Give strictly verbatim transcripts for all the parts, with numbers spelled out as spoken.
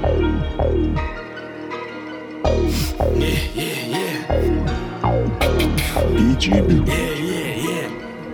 Yeah, yeah, yeah. би джи би. Yeah, yeah, yeah.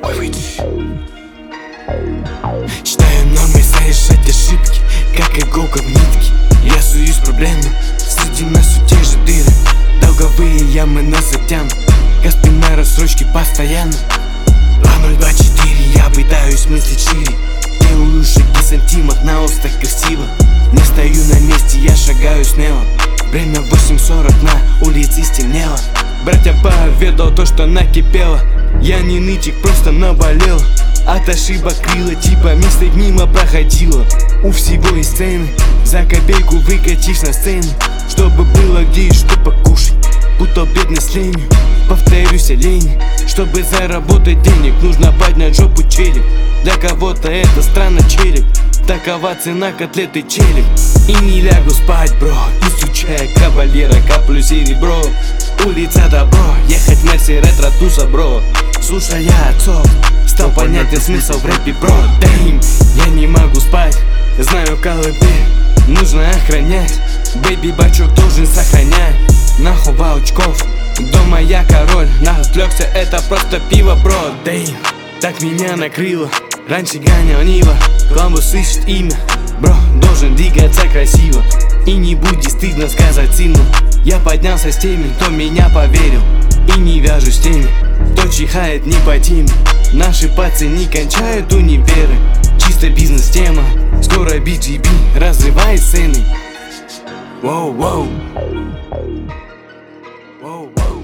Считаю нормой совершать ошибки, как иголка в нитке. Я суюсь в проблемы, среди нас все те же дыры. Долговые ямы нас затянут, Каспи на рассрочке постоянно. Два ноль два четыре, я пытаюсь мыслить шире. Делаю шаги сантимах, на ос так красиво. Не стою на месте, я шагаю смело. Время восемь сорок, на улице стемнело. Братья поведал то, что накипело. Я не нытик, просто наболел. От ошибок крила, типа мистер мимо проходила. У всего есть цены, за копейку выкатишь на сцену. Чтобы было где и что покушать, будто бедный с ленью. Повторюсь о лени, чтобы заработать денег, нужно поднять жопу челик. Для кого-то это странно, челик. Такова цена котлеты челик. И не лягу спать, бро, изучая кавалера, каплю серебро. Улица добро, ехать Мерси ретро туса, бро. Слушая отцов, стал понятен смысл в рэпе, бро. Дэйм, я не могу спать, знаю колыбель нужно охранять. Бэйби бачок должен сохранять. Нахуй волчков, дома я король. Отвлекся, это просто пиво, бро. Дэйм, так меня накрыло. Раньше гонял Нива, Кламбус ищет имя. Бро, должен двигаться красиво. И не будет стыдно сказать сыну. Я поднялся с теми, кто меня поверил. И не вяжусь с теми, кто чихает не по теме. Наши пацы не кончают универы. Чисто бизнес-тема. Скоро би джи би разрывает сцены. Воу-воу. Воу-воу.